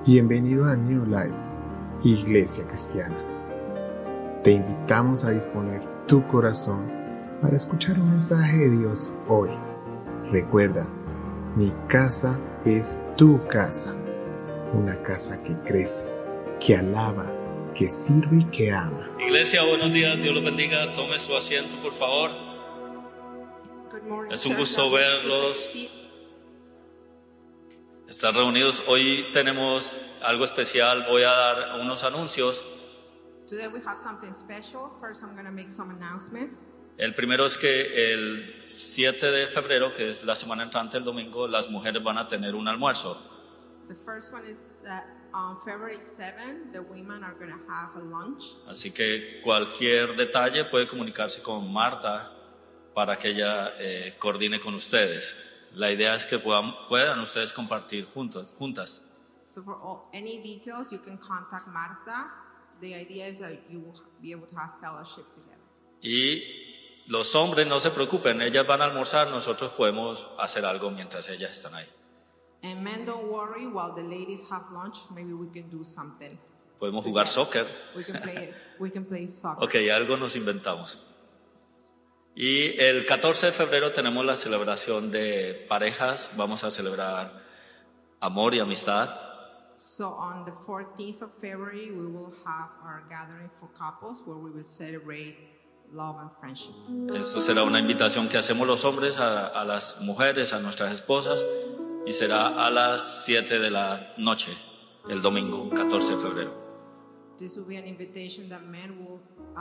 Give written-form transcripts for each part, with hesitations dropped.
Bienvenido a New Life, Iglesia Cristiana. Te invitamos a disponer tu corazón para escuchar un mensaje de Dios hoy. Recuerda, mi casa es tu casa. Una casa que crece, que alaba, que sirve y que ama. Iglesia, buenos días, Dios los bendiga. Tome su asiento, por favor. Es un gusto verlos. Están reunidos. Hoy tenemos algo especial. Voy a dar unos anuncios. Today we have something special. First, I'm going to make some announcements. El primero es que el 7 de febrero, que es la semana entrante, el domingo, las mujeres van a tener un almuerzo. The first one is that on February 7, the women are going to have a lunch. Así que cualquier detalle puede comunicarse con Marta para que ella coordine con ustedes. La idea es que puedan ustedes compartir juntas. So for any details, you can contact Marta. The idea is that you will be able to have fellowship together. Y los hombres no se preocupen, ellas van a almorzar, nosotros podemos hacer algo mientras ellas están ahí. And men, don't worry, while the ladies have lunch, maybe we can do something. Podemos jugar soccer. We can play soccer. Ok, algo nos inventamos. Y el 14 de febrero tenemos la celebración de parejas. Vamos a celebrar amor y amistad. So on the 14th of February, we will have our gathering for couples where we will celebrate love and friendship. Eso será una invitación que hacemos los hombres a las mujeres, a nuestras esposas, y será a las 7 de la noche, el domingo, 14 de febrero. This will be an invitation that men will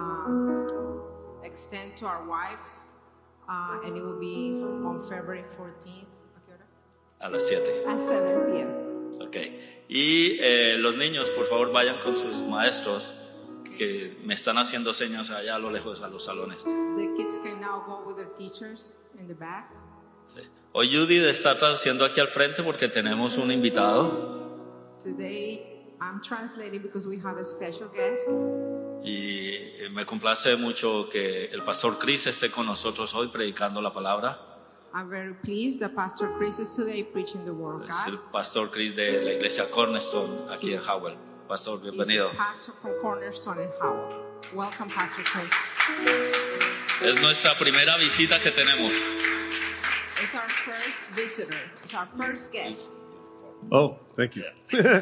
extend to our wives, and it will be on February 14th. A las 7. At 7 p.m. Ok. Y los niños, por favor, vayan con sus maestros que me están haciendo señas allá a lo lejos a los salones. The kids can now go with their teachers in the back. Sí. Hoy Judith está traduciendo aquí al frente porque tenemos un invitado. Today I'm translating because we have a special guest. Y me complace mucho que el pastor Chris esté con nosotros hoy predicando la palabra. I'm very pleased that Pastor Chris is today preaching the word of Es God. el pastor Chris de la iglesia Cornerstone aquí en Howell. Pastor, bienvenido. He's a pastor from Cornerstone in Howell. Welcome, Pastor Chris. Es nuestra primera visita que tenemos. It's our first visitor. It's our first guest. Oh, thank you.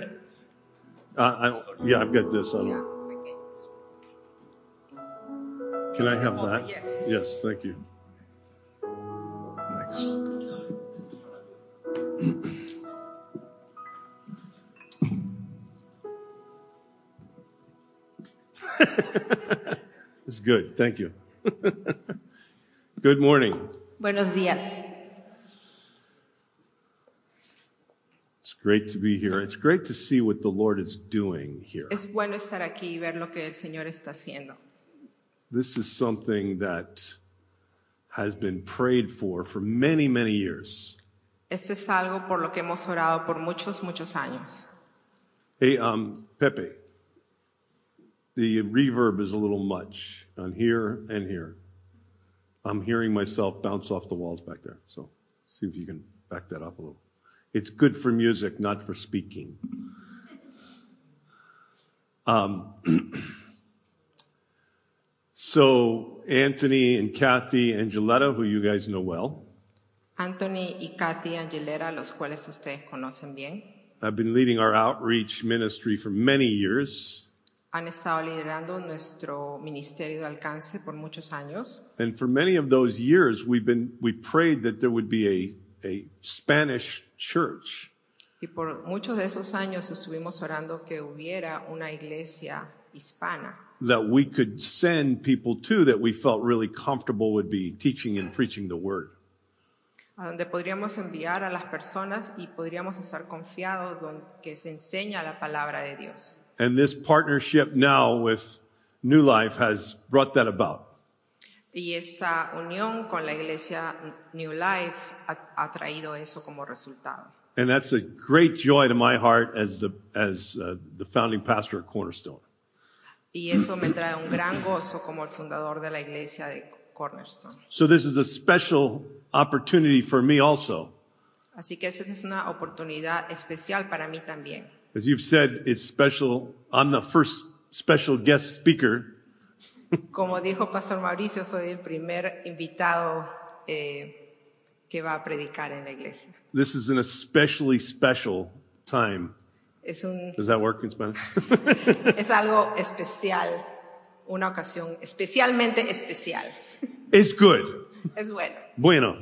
I've got this. Yeah. Can I have that? Yes. Yes, thank you. Thanks. It's good. Thank you. Good morning. Buenos días. It's great to be here. It's great to see what the Lord is doing here. Es bueno estar aquí y ver lo que el Señor está haciendo. This is something that has been prayed for many, many years. Esto es algo por lo que hemos orado por muchos años. Hey, Pepe, the reverb is a little much on here and here. I'm hearing myself bounce off the walls back there. So see if you can back that up a little. It's good for music, not for speaking. So Anthony and Kathy Angeletta, who you guys know well, Anthony y Kathy Angelera, los cuales ustedes conocen bien, have been leading our outreach ministry for many years. han estado liderando nuestro ministerio de alcance por muchos años. And for many of those years, we prayed that there would be a Spanish church. Y por muchos de esos años estuvimos orando que hubiera una iglesia hispana that we could send people to that we felt really comfortable would be teaching and preaching the word. a donde podríamos enviar a las personas y podríamos estar confiados que se enseña la palabra de Dios. And this partnership now with New Life has brought that about. Y esta unión con la iglesia New Life ha traído eso como resultado. And that's a great joy to my heart as the founding pastor at Cornerstone. Y eso me trae un gran gozo como el fundador de la iglesia de Cornerstone. So this is a special opportunity for me also Así que esa es una oportunidad especial para mí también. As you've said, it's special. I'm the first special guest speaker. Como dijo Pastor Mauricio, soy el primer invitado que va a predicar en la iglesia. This is an especially special time. Does that work in Spanish? Es algo especial, una ocasión especialmente especial. It's good. Es bueno. Bueno.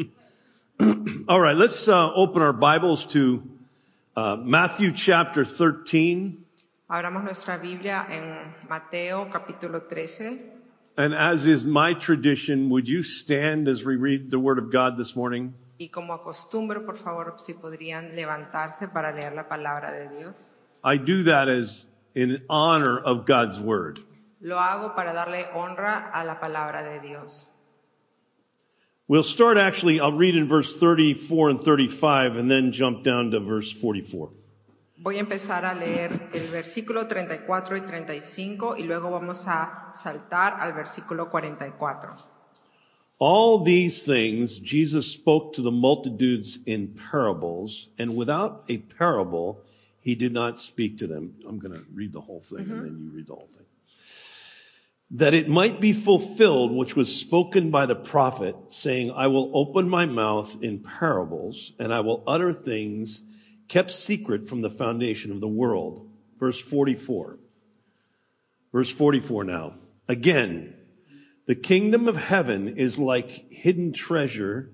All right, let's open our Bibles to Matthew chapter 13. Abramos nuestra Biblia en Mateo capítulo 13. And as is my tradition, would you stand as we read the Word of God this morning? Y como acostumbro, por favor, si podrían levantarse para leer la palabra de Dios. I do that as in honor of God's Word. Lo hago para darle honra a la palabra de Dios. We'll start actually, I'll read in verse 34 and 35 and then jump down to verse 44. Voy a empezar a leer el versículo 34 y 35 y luego vamos a saltar al versículo 44. All these things Jesus spoke to the multitudes in parables, and without a parable, he did not speak to them. I'm going to read the whole thing and then you read the whole thing. That it might be fulfilled, which was spoken by the prophet, saying, I will open my mouth in parables, and I will utter things kept secret from the foundation of the world. Verse 44. Verse 44 now. Again, the kingdom of heaven is like hidden treasure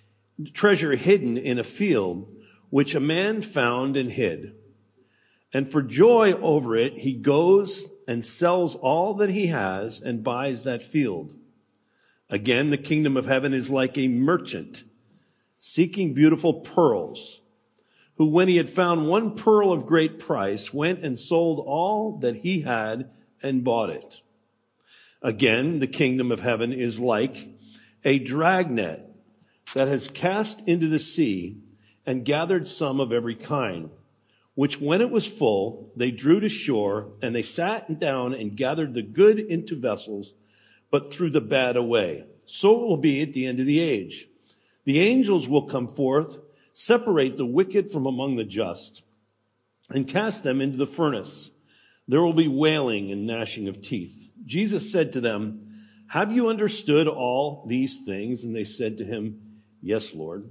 hidden in a field, which a man found and hid. And for joy over it, he goes and sells all that he has and buys that field. Again, the kingdom of heaven is like a merchant seeking beautiful pearls, who, when he had found one pearl of great price, went and sold all that he had and bought it. Again, the kingdom of heaven is like a dragnet that has cast into the sea and gathered some of every kind, which when it was full, they drew to shore, and they sat down and gathered the good into vessels, but threw the bad away. So it will be at the end of the age. The angels will come forth, separate the wicked from among the just, and cast them into the furnace. There will be wailing and gnashing of teeth. Jesus said to them, have you understood all these things? And they said to him, yes, Lord.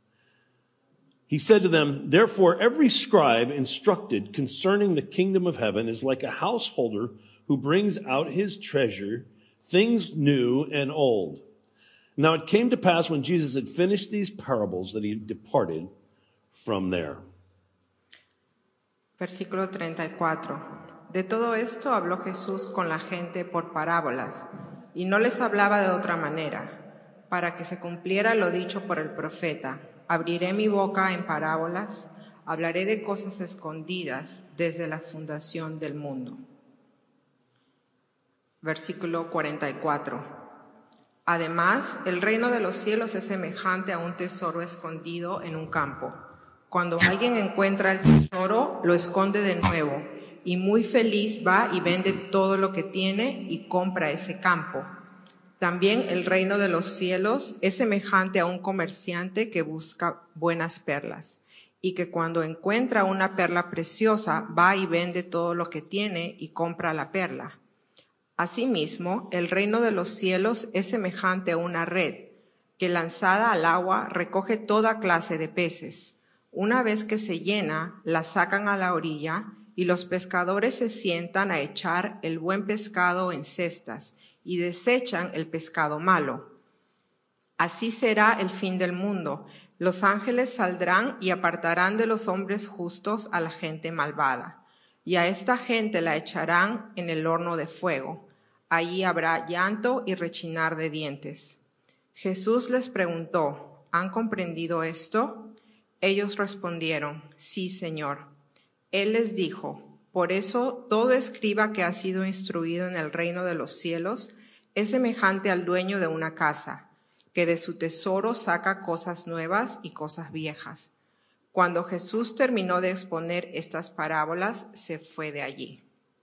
He said to them, therefore, every scribe instructed concerning the kingdom of heaven is like a householder who brings out his treasure, things new and old. Now it came to pass when Jesus had finished these parables that he departed from there. Versículo 34. De todo esto habló Jesús con la gente por parábolas, y no les hablaba de otra manera, para que se cumpliera lo dicho por el profeta. Abriré mi boca en parábolas, hablaré de cosas escondidas desde la fundación del mundo. Versículo 44. Además, el reino de los cielos es semejante a un tesoro escondido en un campo. Cuando alguien encuentra el tesoro, lo esconde de nuevo, y muy feliz va y vende todo lo que tiene y compra ese campo. También el reino de los cielos es semejante a un comerciante que busca buenas perlas, y que cuando encuentra una perla preciosa, va y vende todo lo que tiene y compra la perla. Asimismo, el reino de los cielos es semejante a una red, que lanzada al agua recoge toda clase de peces. Una vez que se llena, la sacan a la orilla, y los pescadores se sientan a echar el buen pescado en cestas, y desechan el pescado malo. Así será el fin del mundo. Los ángeles saldrán y apartarán de los hombres justos a la gente malvada, y a esta gente la echarán en el horno de fuego. Allí habrá llanto y rechinar de dientes. Jesús les preguntó, ¿han comprendido esto? Ellos respondieron, sí, Señor. Él les dijo, por eso todo escriba que ha sido instruido en el reino de los cielos es semejante al dueño de una casa, que de su tesoro saca cosas nuevas y cosas viejas. Cuando Jesús terminó de exponer estas parábolas, se fue de allí.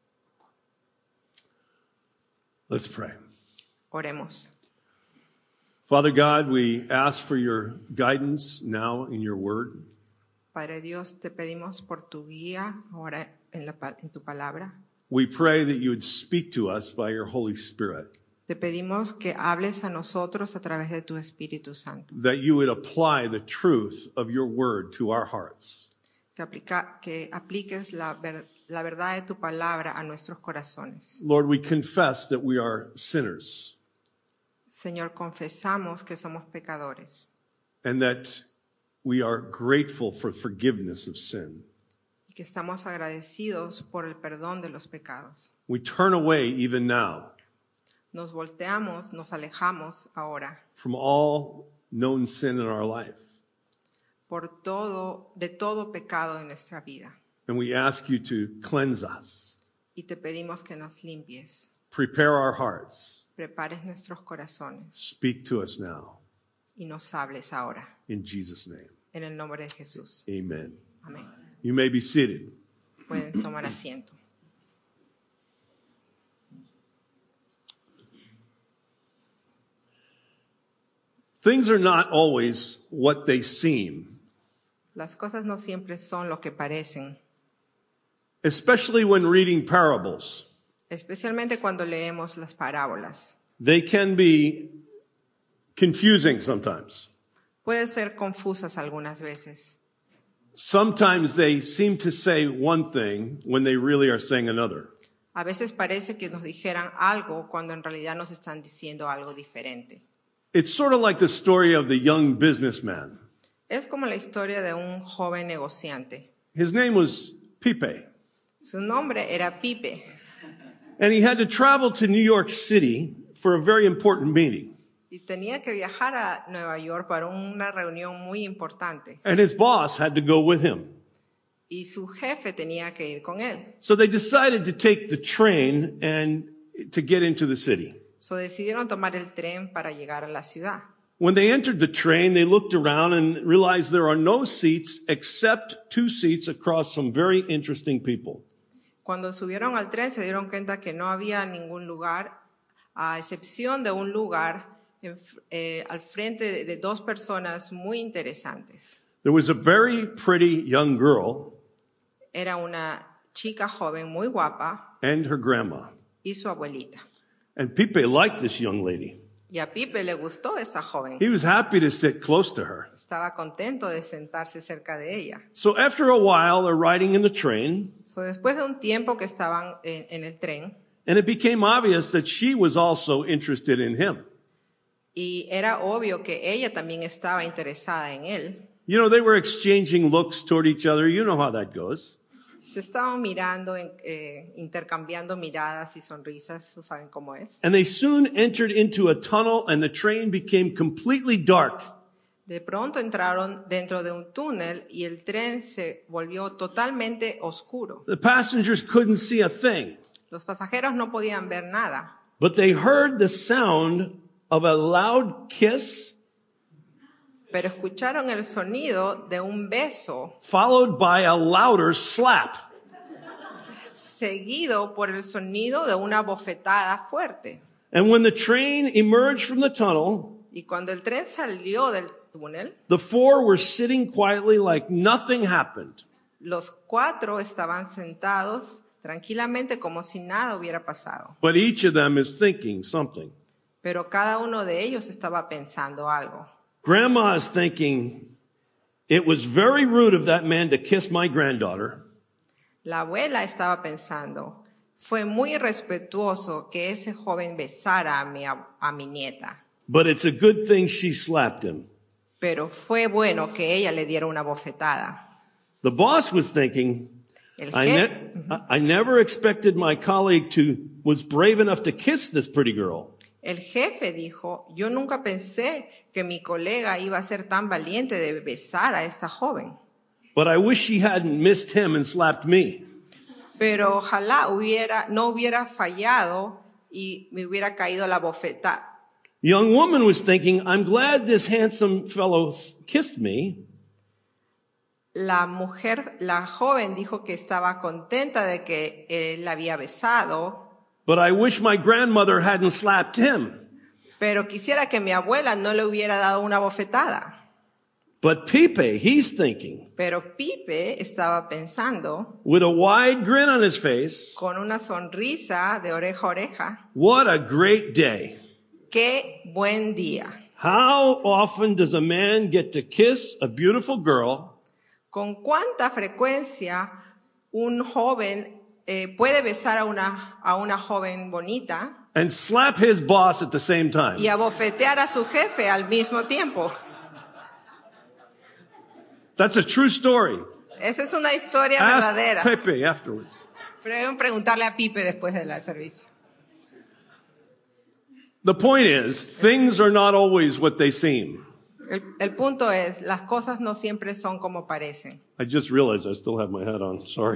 Let's pray. Oremos. Father God, we ask for your guidance now in your word. Padre Dios, te pedimos por tu guía ahora en tu palabra. We pray that you would speak to us by your Holy Spirit, Te pedimos que hables a nosotros a través de tu Espíritu Santo. that you would apply the truth of your word to our hearts. Que apliques la verdad de tu palabra a nuestros corazones. Lord, we confess that we are sinners Señor, confesamos que somos pecadores and that we are grateful for forgiveness of sin. y que estamos agradecidos por el perdón de los pecados. We turn away even now Nos volteamos, nos alejamos ahora from all known sin in our life. de todo pecado en nuestra vida. And we ask you to cleanse us, Y te pedimos que nos limpies, prepare our hearts, prepares nuestros corazones speak to us now. y nos hables ahora. In Jesus' name, En el nombre de Jesús. amen. Amén. You may be seated. Pueden tomar asiento. Things are not always what they seem, Las cosas no siempre son lo que parecen, especially when reading parables. especialmente cuando leemos las parábolas. They can be confusing sometimes. Pueden ser confusas algunas veces. Sometimes they seem to say one thing when they really are saying another. A veces parece que nos dijeran algo cuando en realidad nos están diciendo algo diferente. It's sort of like the story of the young businessman. Es como la historia de un joven negociante. His name was Pipe, Su nombre era Pipe and he had to travel to New York City for a very important meeting. y tenía que viajar a Nueva York para una reunión muy importante And his boss had to go with him. y su jefe tenía que ir con él. So they decided to take the train and to get into the city. So decidieron tomar el tren para llegar a la ciudad. When they entered the train, they looked around and realized there are no seats except 2 seats across some very interesting people. Cuando subieron al tren se dieron cuenta que no había ningún lugar, a excepción de un lugar al frente de 2 personas muy interesantes. There was a very pretty young girl Era una chica joven muy guapa and her grandma. y su abuelita. And Pipe liked this young lady. Y a Pipe le gustó esa joven. He was happy to sit close to her. Estaba contento de sentarse cerca de ella. So after a while, they're riding in the train, So después de un tiempo que estaban en el tren, and it became obvious that she was also interested in him. y era obvio que ella también estaba interesada en él, You know, they were exchanging looks toward each other. You know how that goes. se estaban mirando, intercambiando miradas y sonrisas, ¿tú saben cómo es? And they soon entered into a tunnel, and the train became completely dark. De pronto entraron dentro de un túnel y el tren se volvió totalmente oscuro. The passengers couldn't see a thing, Los pasajeros no podían ver nada, but they heard the sound of a loud kiss pero escucharon el sonido de un beso followed by a louder slap. seguido por el sonido de una bofetada fuerte. And when the train emerged from the tunnel, Y cuando el tren salió del túnel, the 4 were sitting quietly like nothing happened. los 4 estaban sentados tranquilamente como si nada hubiera pasado. But each of them is thinking something. Pero cada uno de ellos estaba pensando algo. Grandma is thinking, it was very rude of that man to kiss my granddaughter. La abuela estaba pensando, fue muy irrespetuoso que ese joven besara a mi nieta, But it's a good thing she slapped him. pero fue bueno que ella le diera una bofetada. The boss was thinking, El I never expected my colleague was brave enough to kiss this pretty girl. El jefe dijo, yo nunca pensé que mi colega iba a ser tan valiente de besar a esta joven, But I wish she hadn't missed him and slapped me. pero ojalá no hubiera fallado y me hubiera caído la bofetada. The young woman was thinking, I'm glad this handsome fellow kissed me, La joven dijo que estaba contenta de que él la había besado, but I wish my grandmother hadn't slapped him. pero quisiera que mi abuela no le hubiera dado una bofetada. But Pipe, he's thinking, Pero Pipe estaba pensando, with a wide grin on his face, con una sonrisa de oreja a oreja, what a great day. ¡qué buen día! How often does a man get to kiss a beautiful girl ¿Con cuánta frecuencia un joven puede besar a una joven bonita and slap his boss at the same time? y abofetear a su jefe al mismo tiempo? That's a true story. Esa es una historia Ask verdadera. Pepe afterwards. Pueden preguntarle a Pipe después del servicio. The point is, things are not always what they seem. El punto es, las cosas no siempre son como parecen. I just realized I still have my hat on. Sorry.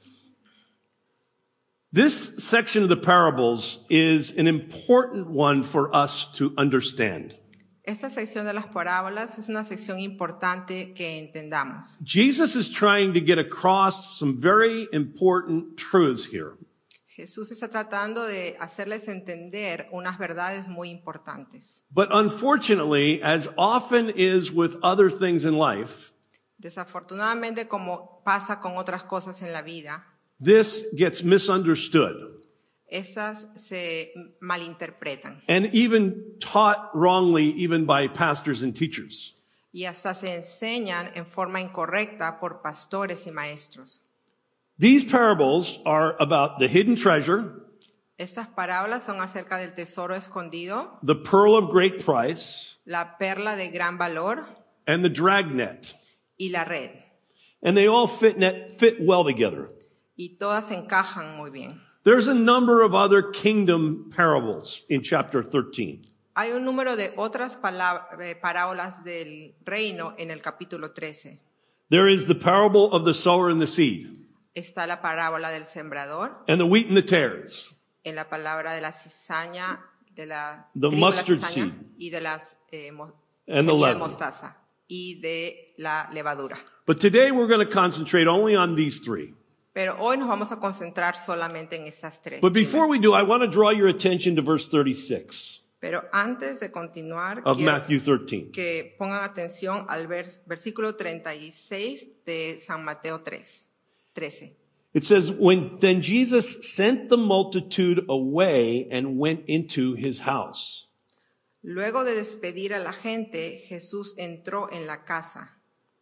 This section of the parables is an important one for us to understand. Esta sección de las parábolas es una sección importante que entendamos. Jesus is trying to get across some very important truths here. Jesús está tratando de hacerles entender unas verdades muy importantes. But unfortunately, as often is with other things in life, Desafortunadamente, como pasa con otras cosas en la vida, this gets misunderstood estas se malinterpretan and even taught wrongly even by pastors and teachers. y hasta se enseñan en forma incorrecta por pastores y maestros. These parables are about the hidden treasure, Estas parábolas son acerca del tesoro escondido, the pearl of great price, la perla de gran valor and the dragnet. y la red. And they all fit well together. Y todas encajan muy bien. There's a number of other kingdom parables in chapter 13. Hay un número de otras parábolas del reino en el capítulo 13. There is the parable of the sower and the seed, Está la parábola del sembrador, and the wheat and the tares, en la palabra de la cizaña, de la The trigo de la mustard cizaña seed. y de las And the semilla de leaven. mostaza y de la levadura. But today we're going to concentrate only on these three. Pero hoy nos vamos a concentrar solamente en estas tres. But before we do, I want to draw your attention to verse 36 Pero antes de continuar, of quiero Matthew 13. que pongan atención al versículo 36 de San Mateo 13. It says, Then Jesus sent the multitude away and went into his house. Luego de despedir a la gente, Jesús entró en la casa.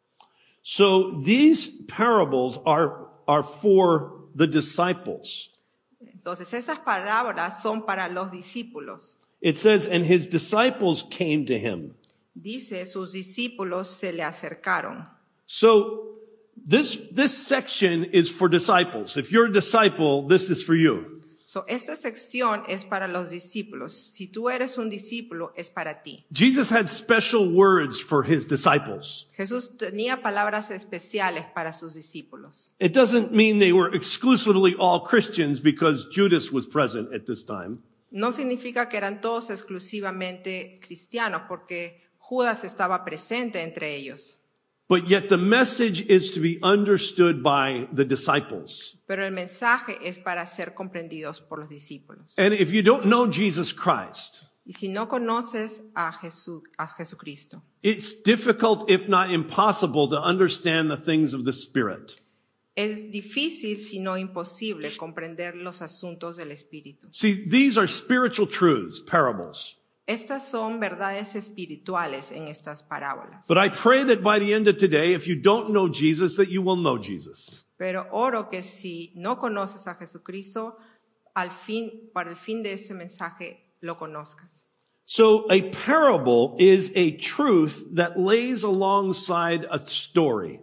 So these parables are for the disciples. Entonces, estas parábolas son para los discípulos. It says, and his disciples came to him. Dice, sus discípulos se le acercaron. So this section is for disciples. If you're a disciple, this is for you. So, esta sección es para los discípulos. Si tú eres un discípulo, es para ti. Jesus had special words for his disciples. Jesús tenía palabras especiales para sus discípulos. It doesn't mean they were exclusively all Christians because Judas was present at this time. No significa que eran todos exclusivamente cristianos, porque Judas estaba presente entre ellos. But yet the message is to be understood by the disciples. Pero el mensaje es para ser comprendidos por los discípulos. And if you don't know Jesus Christ, Y si no conoces a Jesucristo, it's difficult, if not impossible, to understand the things of the Spirit. es difícil, si no imposible, comprender los asuntos del Espíritu. See, these are spiritual truths, parables. Estas son verdades espirituales en estas parábolas. But I pray that by the end of today, if you don't know Jesus, that you will know Jesus. Pero oro que si no conoces a Jesucristo, para el fin de este mensaje lo conozcas. So a parable is a truth that lays alongside a story.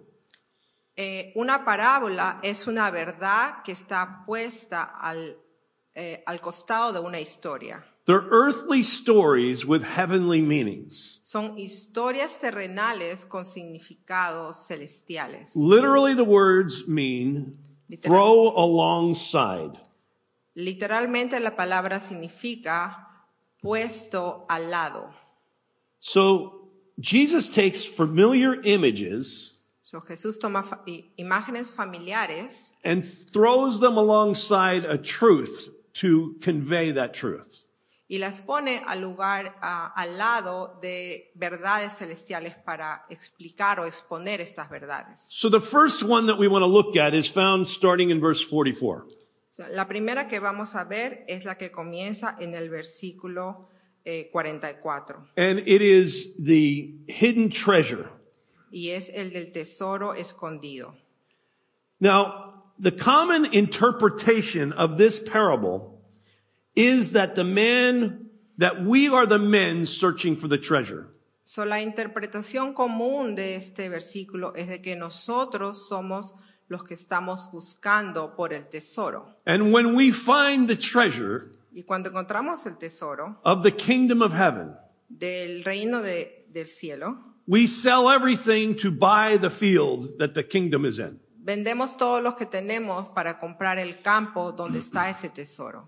Una parábola es una verdad que está puesta al costado de una historia. They're earthly stories with heavenly meanings. Son historias terrenales con significados celestiales. Literally, the words mean throw alongside. Literalmente la palabra significa puesto al lado. So Jesus takes familiar images So, Jesús toma imágenes familiares and throws them alongside a truth to convey that truth. y las pone al lado de verdades celestiales para explicar o exponer estas verdades. So the first one that we want to look at is found starting in verse 44. La primera que vamos a ver es la que comienza en el versículo 44. And it is the hidden treasure. Y es el del tesoro escondido. Now, the common interpretation of this parable is that we are the men searching for the treasure. So, la interpretación común de este versículo es de que nosotros somos los que estamos buscando por el tesoro. And when we find the treasure Y cuando encontramos el tesoro of the kingdom of heaven, del reino del cielo, we sell everything to buy the field that the kingdom is in. vendemos todo lo que tenemos para comprar el campo donde está ese tesoro.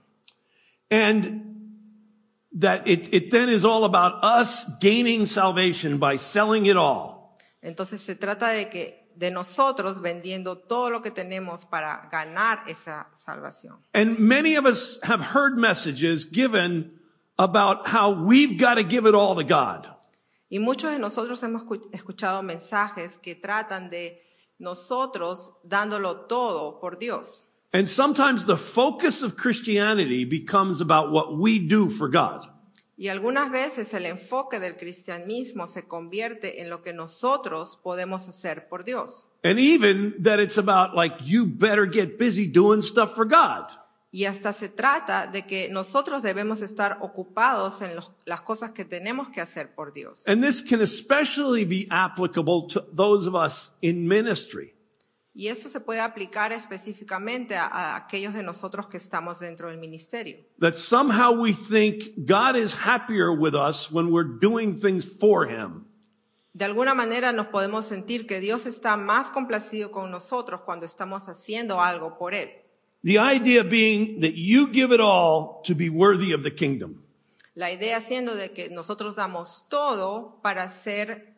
And that it then is all about us gaining salvation by selling it all. Entonces se trata de nosotros vendiendo todo lo que tenemos para ganar esa salvación. And many of us have heard messages given about how we've got to give it all to God. Y muchos de nosotros hemos escuchado mensajes que tratan de nosotros dándolo todo por Dios. And sometimes the focus of Christianity becomes about what we do for God. Y algunas veces el enfoque del cristianismo se convierte en lo que nosotros podemos hacer por Dios. And even that it's about like, you better get busy doing stuff for God. Y hasta se trata de que nosotros debemos estar ocupados en las cosas que tenemos que hacer por Dios. And this can especially be applicable to those of us in ministry. Y eso se puede aplicar específicamente a aquellos de nosotros que estamos dentro del ministerio. That somehow we think God is happier with us when we're doing things for Him. De alguna manera nos podemos sentir que Dios está más complacido con nosotros cuando estamos haciendo algo por Él. The idea being that you give it all to be worthy of the kingdom. La idea siendo de que nosotros damos todo para ser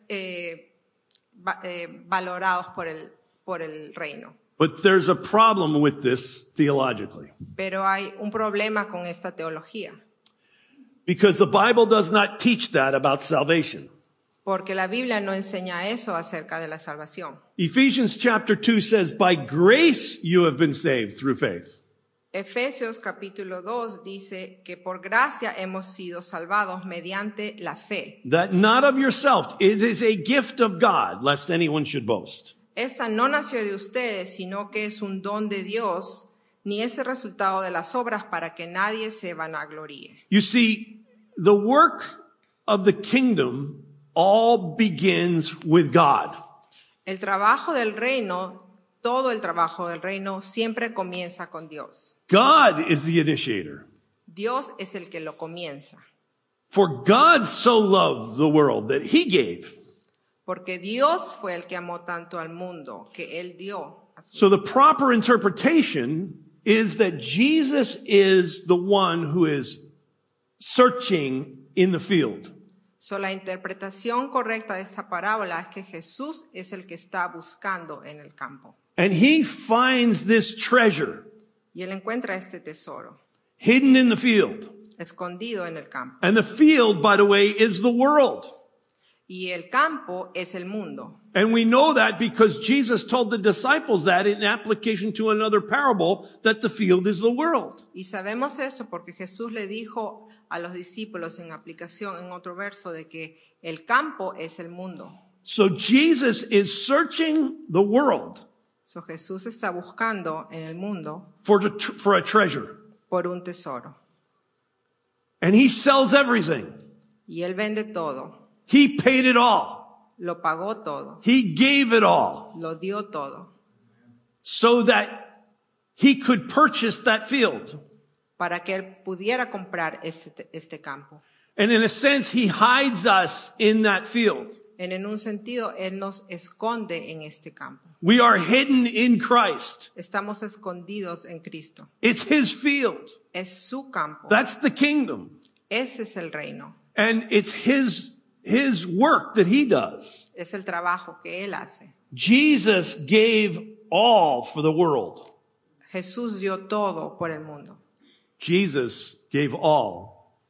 valorados por el reino. But there's a problem with this theologically. Pero hay un problema con esta teología. Because the Bible does not teach that about salvation. Porque la Biblia no enseña eso acerca de la salvación. Ephesians chapter 2 says, by grace you have been saved through faith. Efesios capítulo 2 dice que por gracia hemos sido salvados mediante la fe. That not of yourself, it is a gift of God, lest anyone should boast. Esta no nació de ustedes, sino que es un don de Dios, ni es el resultado de las obras para que nadie se vanagloríe. You see, the work of the kingdom all begins with God. El trabajo del reino, todo el trabajo del reino siempre comienza con Dios. God is the initiator. Dios es el que lo comienza. For God so loved the world that He gave. Porque Dios fue el que amó tanto al mundo, que Él dio. So the proper interpretation is that Jesus is the one who is searching in the field. So, la interpretación correcta de esta parábola es que Jesús es el que está buscando en el campo. And He finds this treasure Y Él encuentra este tesoro hidden in the field. escondido en el campo. And the field, by the way, is the world. Y el campo es el mundo. And we know that because Jesus told the disciples that in application to another parable, that the field is the world. Y sabemos eso porque Jesús le dijo a los discípulos en aplicación en otro verso de que el campo es el mundo. So Jesus is searching the world So, Jesús está buscando en el mundo for a treasure. por un tesoro. And He sells everything. Y Él vende todo. He paid it all. Lo pagó todo. He gave it all Lo dio todo. so that He could purchase that field. Para que Él pudiera comprar este campo. And in a sense, He hides us in that field. En un sentido, Él nos esconde en este campo. We are hidden in Christ. Estamos escondidos en Cristo. It's His field. Es su campo. That's the kingdom. Ese es el reino. And it's His work that He does. Es el trabajo que Él hace. Jesus gave all for the world. Jesús dio todo por el mundo. Jesus gave all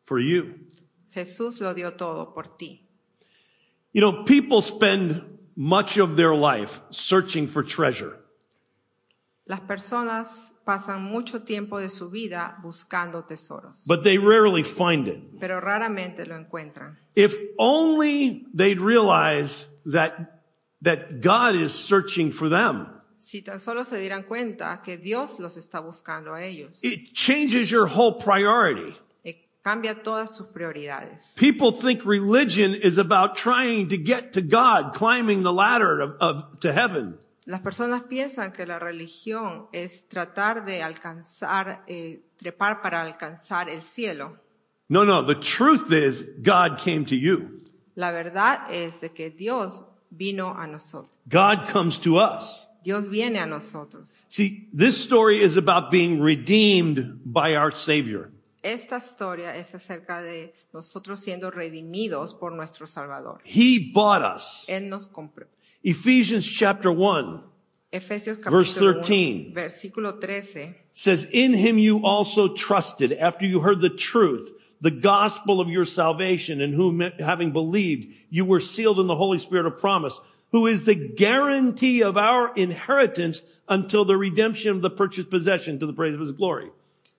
for you. Jesús lo dio todo por ti. You know, people spend much of their life searching for treasure. Las personas pasan mucho tiempo de su vida buscando tesoros, But they rarely find it. pero raramente lo encuentran. If only they'd realize that God is searching for them. Si tan solo se dieran cuenta que Dios los está buscando a ellos, It changes your whole priority. cambia todas sus prioridades. People think religion is about trying to get to God, climbing the ladder to heaven. Las personas piensan que la religión es tratar de alcanzar, trepar para alcanzar el cielo. No, the truth is God came to you. La verdad es de que Dios vino a nosotros. God comes to us. Dios viene a nosotros. See, this story is about being redeemed by our Savior. Esta historia es acerca de nosotros siendo redimidos por nuestro Salvador. He bought us. Él nos compró. Ephesians chapter 1 Efesios Verse capítulo 13. 1, versículo 13. says, in him you also trusted after you heard the truth, the gospel of your salvation, in whom having believed, you were sealed in the Holy Spirit of promise, who is the guarantee of our inheritance until the redemption of the purchased possession to the praise of his glory.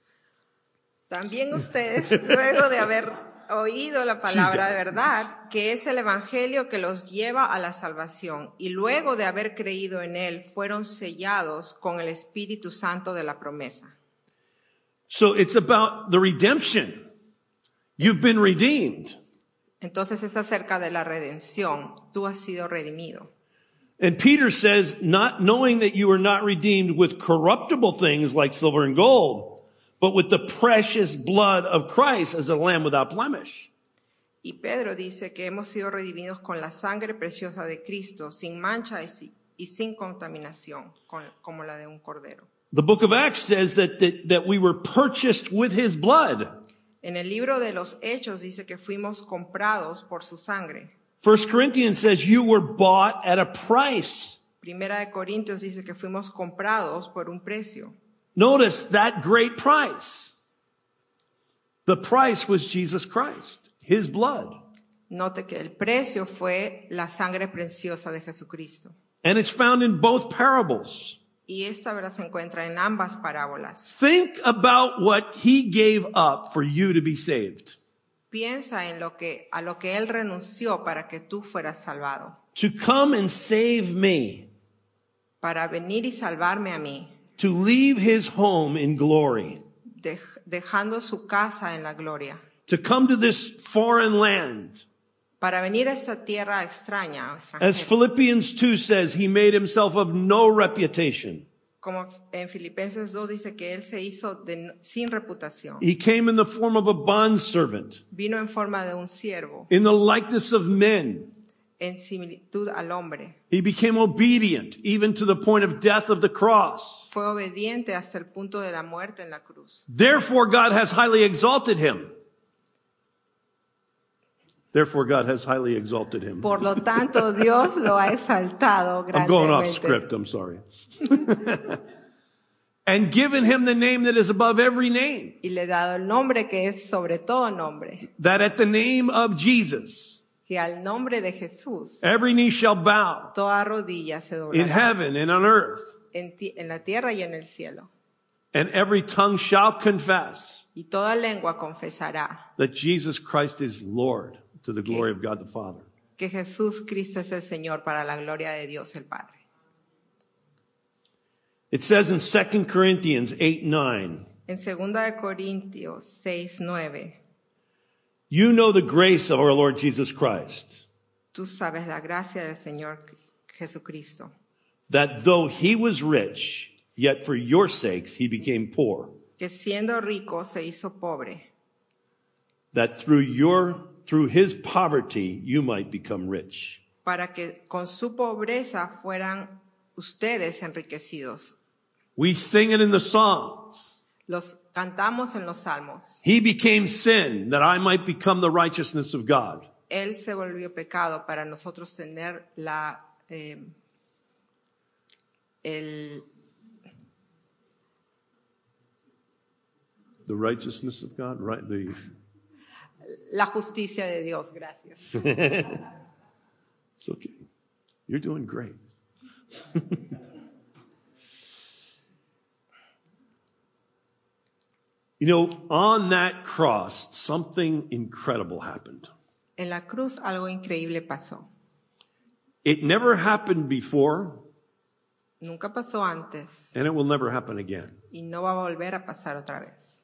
También ustedes, luego de haber oído la palabra de verdad, que es el evangelio que los lleva a la salvación, y luego de haber creído en él, fueron sellados con el Espíritu Santo de la promesa. So it's about the redemption. You've been redeemed. Entonces es acerca de la redención. Tú has sido redimido. And Peter says, not knowing that you are not redeemed with corruptible things like silver and gold, but with the precious blood of Christ as a lamb without blemish. Y Pedro dice que hemos sido redimidos con la sangre preciosa de Cristo, sin mancha y sin contaminación, como la de un cordero. The book of Acts says that we were purchased with his blood. En el libro de los Hechos dice que fuimos comprados por su sangre. 1 Corinthians says you were bought at a price. Primera de Corintios dice que fuimos comprados por un precio. Notice that great price. The price was Jesus Christ, his blood. Note que el precio fue la sangre preciosa de Jesucristo. And it's found in both parables. Y esta verdad se encuentra en ambas parábolas. Think about what he gave up for you to be saved. Piensa en a lo que él renunció para que tú fueras salvado. To come and save me. Para venir y salvarme a mí. To leave his home in glory. Dejando su casa en la gloria. To come to this foreign land. Para venir a esa tierra extraña. As Philippians 2 says, he made himself of no reputation. Como en Filipenses 2 dice que él se hizo sin reputación. He came in the form of a bondservant. Vino en forma de un siervo. In the likeness of men. En similitud al hombre. He became obedient, even to the point of death of the cross. Fue obediente hasta el punto de la muerte en la cruz. Therefore God has highly exalted him. Therefore God has highly exalted him. Por lo tanto, Dios lo ha exaltado grandemente. I'm going off script, I'm sorry. And given him the name that is above every name. Y le ha dado el nombre que es sobre todo nombre. That at the name of Jesus, que al nombre de Jesús, every knee shall bow. Toda rodilla se doblará. In heaven and on earth. En la tierra y en el cielo. And every tongue shall confess. Y toda lengua confesará. That Jesus Christ is Lord. To the glory of God the Father. Que Jesús Cristo es el Señor para la gloria de Dios el Padre. It says in 2 Corinthians 8:9. En 2 de Corintios 6:9. You know the grace of our Lord Jesus Christ. Tú sabes la gracia del Señor Jesucristo. That though he was rich, yet for your sakes he became poor. Que siendo rico se hizo pobre. That through his poverty, you might become rich. Para que con su pobreza fueran ustedes enriquecidos. We sing it in the songs. Los cantamos en los salmos. He became sin that I might become the righteousness of God. Él se volvió pecado para nosotros tener the righteousness of God, right? la justicia de Dios. Gracias. It's okay. You're doing great. You know, on that cross, something incredible happened. En la cruz algo increíble pasó. It never happened before, Nunca pasó antes and it will never happen again. y no va a volver a pasar otra vez.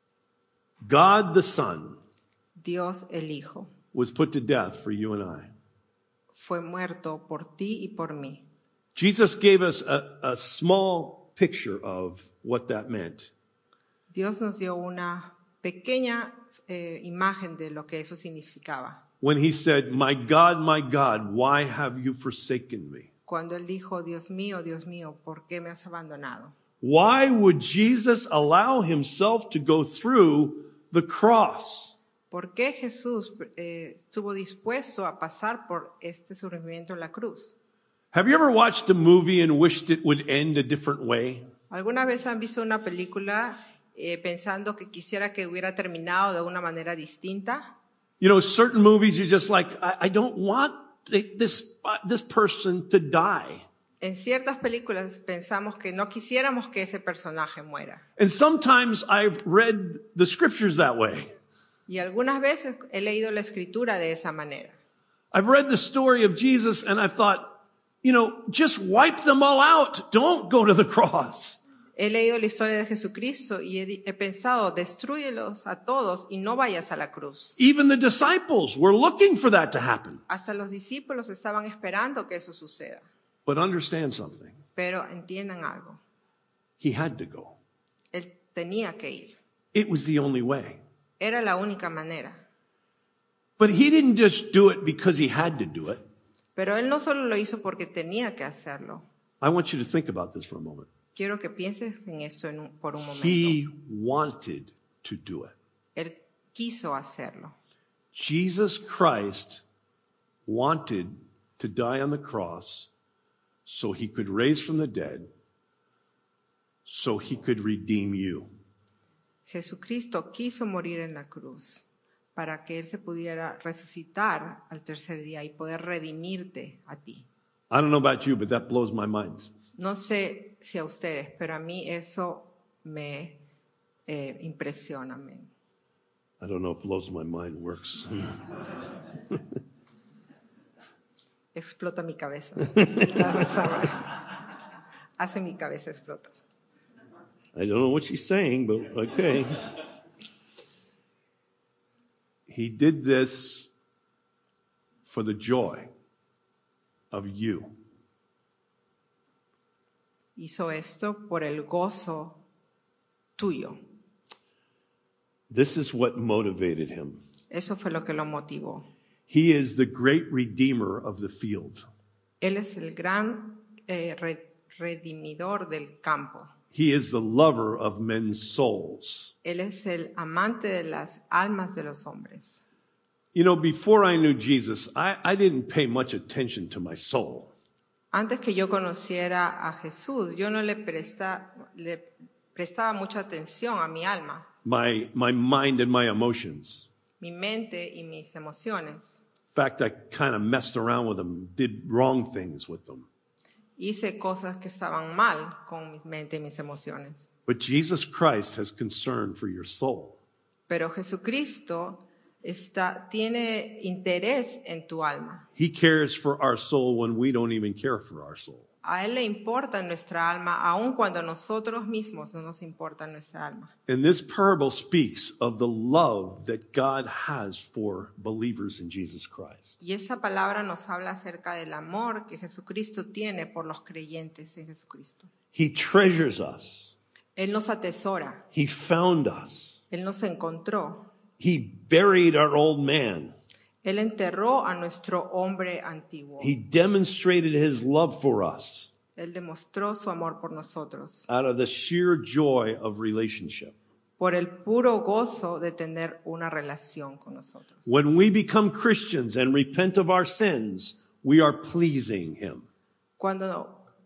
God the Son Dios el Hijo was put to death for you and I. fue muerto por ti y por mí. Jesus gave us a small picture of what that meant. Dios nos dio una pequeña imagen de lo que eso significaba. When he said, my God, why have you forsaken me? Cuando él dijo, Dios mío, ¿por qué me has abandonado? Why would Jesus allow himself to go through the cross? ¿Por qué Jesús estuvo dispuesto a pasar por este sufrimiento en la cruz? Have you ever watched a movie and wished it would end a different way? ¿Alguna vez han visto una película pensando que quisiera que hubiera terminado de una manera distinta? You know, certain movies you're just like, I don't want this person to die. En ciertas películas pensamos que no quisiéramos que ese personaje muera. And sometimes I've read the scriptures that way. Y algunas veces he leído la escritura de esa manera. I've read the story of Jesus and I've thought, you know, just wipe them all out. Don't go to the cross. He leído la historia de Jesucristo y he pensado, destrúyelos a todos y no vayas a la cruz. Even the disciples were looking for that to happen. Hasta los discípulos estaban esperando que eso suceda. But understand something. Pero entiendan algo. He had to go. Él tenía que ir. It was the only way. Era la única manera. But he didn't just do it because he had to do it. Pero él no solo lo hizo porque tenía que hacerlo. I want you to think about this for a moment. Quiero que pienses en esto por un momento. He wanted to do it. Él quiso hacerlo. Jesus Christ wanted to die on the cross so he could raise from the dead, so he could redeem you. Jesucristo quiso morir en la cruz para que él se pudiera resucitar al tercer día y poder redimirte a ti. I don't know about you, but that blows my mind. No sé si a ustedes, pero a mí eso me impresiona. I don't know if blows my mind works. Explota mi cabeza. Hace mi cabeza explotar. I don't know what she's saying, but okay. He did this for the joy of you. Hizo esto por el gozo tuyo. This is what motivated him. Eso fue lo que lo motivó. He is the great redeemer of the field. Él es el gran redimidor del campo. He is the lover of men's souls. Él es el amante de las almas de los hombres. You know, before I knew Jesus, I didn't pay much attention to my soul. Antes que yo conociera a Jesús, yo no le prestaba mucha atención a mi alma, My mind and my emotions. mi mente y mis emociones. In fact, I kind of messed around with them, did wrong things with them. Hice cosas que estaban mal con mi mente y mis emociones. But Jesus Christ has concern for your soul. Pero Jesucristo tiene interés en tu alma. He cares for our soul when we don't even care for our soul. A Él le importa nuestra alma, aun cuando nosotros mismos no nos importa nuestra alma. And this parable speaks of the love that God has for believers in Jesus Christ. Y esa palabra nos habla acerca del amor que Jesucristo tiene por los creyentes en Jesucristo. He treasures us. Él nos atesora, He found us. Él nos encontró. He buried our old man. Él enterró a nuestro hombre antiguo. He demonstrated his love for us Él demostró su amor por nosotros, out of the sheer joy of relationship. por el puro gozo de tener una relación con nosotros. When we become Christians and repent of our sins, we are pleasing him. Cuando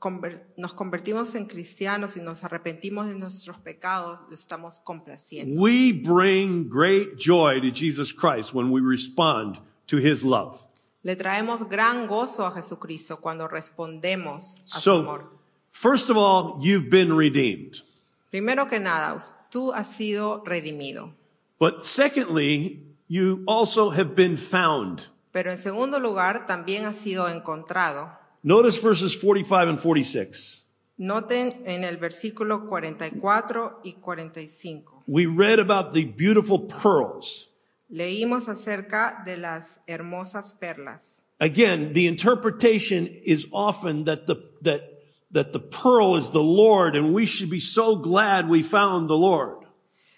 nos convertimos en cristianos y nos arrepentimos de nuestros pecados, lo estamos complaciendo. We bring great joy to Jesus Christ when we respond to his love. Le traemos gran gozo a Jesucristo cuando respondemos a su amor. So, first of all, you've been redeemed. Primero que nada, tú has sido redimido. But secondly, you also have been found. Pero en segundo lugar, también has sido encontrado. Notice verses 45 and 46. Noten en el versículo 44 y 45. We read about the beautiful pearls. Leímos acerca de las hermosas perlas. Again, the interpretation is often that the pearl is the Lord, and we should be so glad we found the Lord.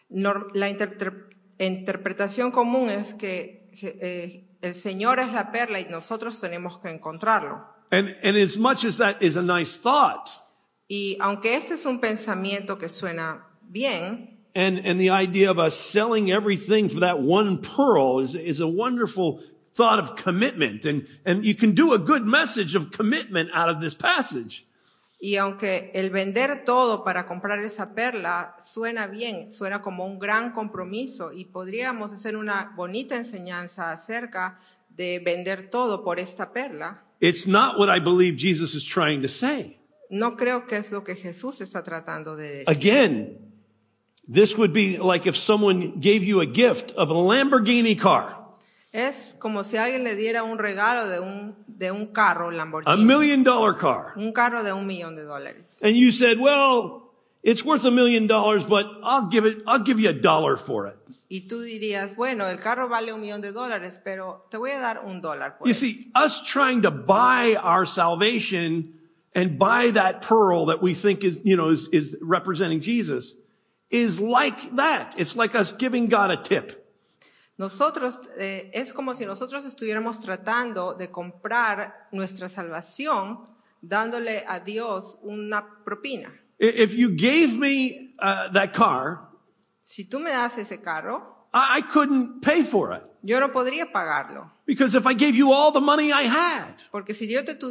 La interpretación común es que el Señor es la perla y nosotros tenemos que encontrarlo. And as much as that is a nice thought, Y aunque este es un pensamiento que suena bien, and the idea of us selling everything for that one pearl is a wonderful thought of commitment, and you can do a good message of commitment out of this passage. y aunque el vender todo para comprar esa perla suena bien, suena como un gran compromiso y podríamos hacer una bonita enseñanza acerca de vender todo por esta perla, It's not what I believe Jesus is trying to say. no creo que es lo que Jesús está tratando de decir. Again, this would be like if someone gave you a gift of a Lamborghini car, Es como si alguien le diera un regalo de un carro $1 Lamborghini, million car. un carro de $1 millón. And you said, well, it's worth $1 million, but I'll give you $1 for it. Y tú dirías, bueno, el carro vale $1 millón, pero te voy a dar $1 por You él. see, us trying to buy our salvation and buy that pearl that we think is representing Jesus is like that. It's like us giving God a tip. Nosotros, es como si nosotros estuviéramos tratando de comprar nuestra salvación dándole a Dios una propina. If you gave me that car, Si tú me das ese carro, I couldn't pay for it. yo no podría pagarlo. Because if I gave you all the money I had, Porque si yo te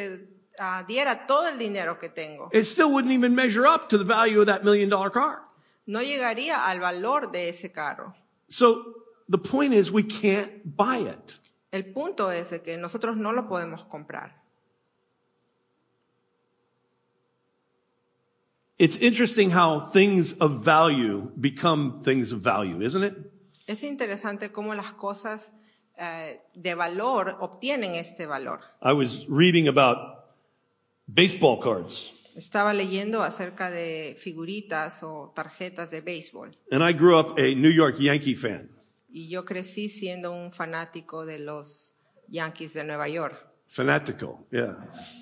diera todo el dinero que tengo, it still wouldn't even measure up to the value of that $1 million car. no llegaría al valor de ese carro. So the point is we can't buy it. El punto es de que nosotros no lo podemos comprar. It's interesting how things of value become things of value, isn't it? Es interesante cómo las cosas de valor obtienen este valor. I was reading about baseball cards, Estaba leyendo acerca de figuritas o tarjetas de béisbol and I grew up a New York Yankee fan. y yo crecí siendo un fanático de los Yankees de Nueva York. Fanatical, yeah.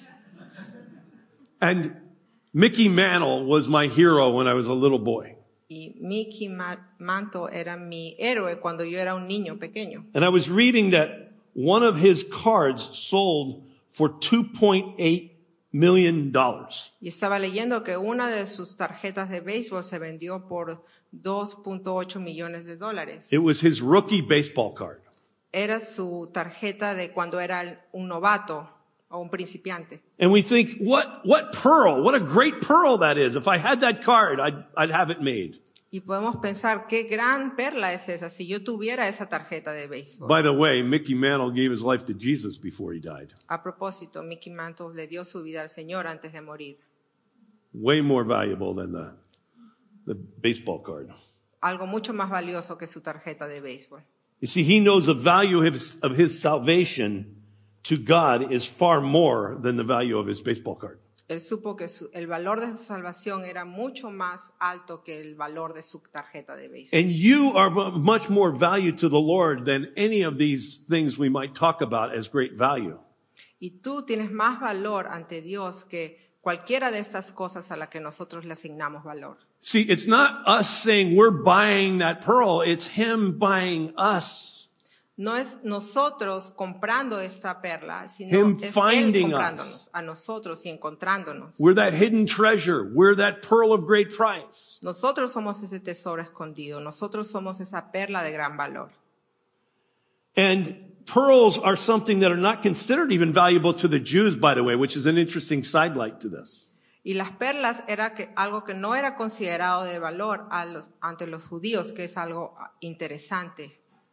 And Mickey Mantle was my hero when I was a little boy. Y Mickey Mantle era mi héroe cuando yo era un niño pequeño. And I was reading that one of his cards sold for $2.8 million. Y estaba leyendo que una de sus tarjetas de béisbol se vendió por $2.8 millones. It was his rookie baseball card. Era su tarjeta de cuando era un novato o un principiante. And we think, what pearl? What a great pearl that is. If I had that card, I'd have it made. Y podemos pensar, qué gran perla es esa si yo tuviera esa tarjeta de béisbol. By the way, Mickey Mantle gave his life to Jesus before he died. A propósito, Mickey Mantle le dio su vida al Señor antes de morir. Way more valuable than the baseball card. Algo mucho más valioso que su tarjeta de béisbol. You see, he knows the value of his salvation to God is far more than the value of his baseball card. Él supo que el valor de su salvación era mucho más alto que el valor de su tarjeta de béisbol. And you are much more value to the Lord than any of these things we might talk about as great value. Y tú tienes más valor ante Dios que cualquiera de estas cosas a las que nosotros le asignamos valor. See, it's not us saying we're buying that pearl, it's him buying us. No es nosotros comprando esta perla, sino Him es Él finding comprándonos us. a nosotros y encontrándonos. We're that hidden treasure. We're that pearl of great price. Nosotros somos ese tesoro escondido. Nosotros somos esa perla de gran valor. And pearls are something that are not considered even valuable to the Jews, by the way, which is an interesting sidelight to this. Y las perlas era algo que no era considerado de valor ante los judíos, que es algo interesante.